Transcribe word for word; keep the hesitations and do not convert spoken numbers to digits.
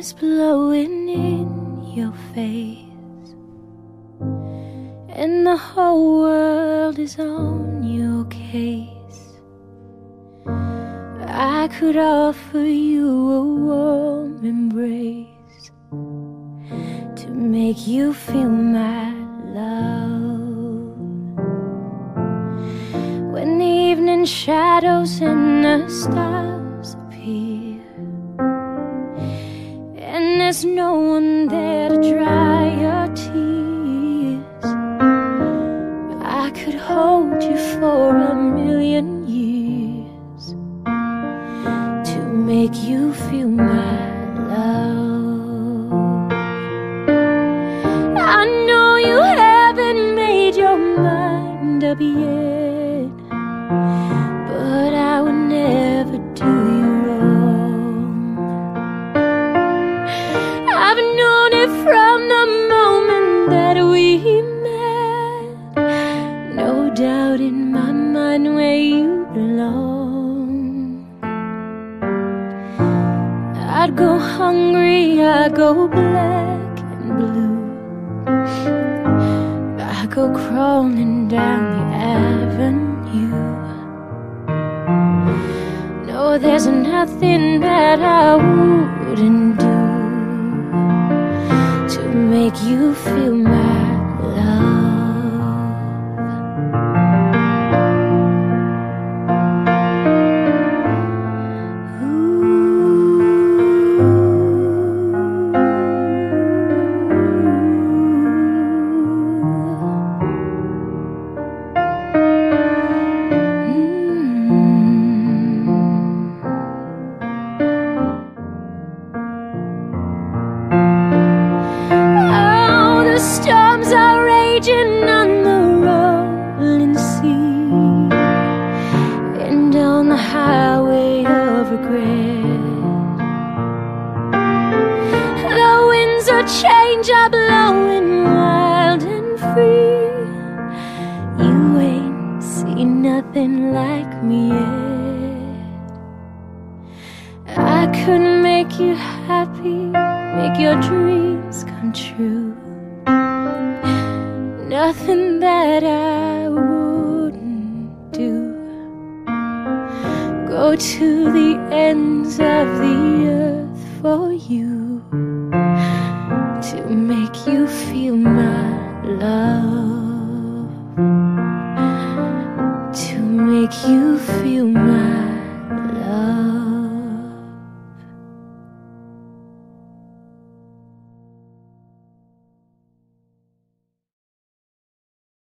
is blowing in your face, and the whole world is on your case. I could offer you a warm embrace to make you feel my love. When the evening shadows and the stars appear, and there's no one there to dry your tears, I could hold you for a million years to make you feel my love. I know you haven't made your mind up yet, but I would never do you wrong. I've known it from the moment that we met, no doubt in my mind where you belong. I'd go hungry, I'd go black and blue, I'd go crawling down the avenue. No, there's nothing that I wouldn't do to make you feel my love. The storms are raging on the rolling sea, and on the highway of regret, the winds of change are blowing wild and free. You ain't seen nothing like me yet. I could make you happy, make your dreams come true. Nothing that I wouldn't do. Go to the ends of the earth for you to make you feel my love, to make you feel my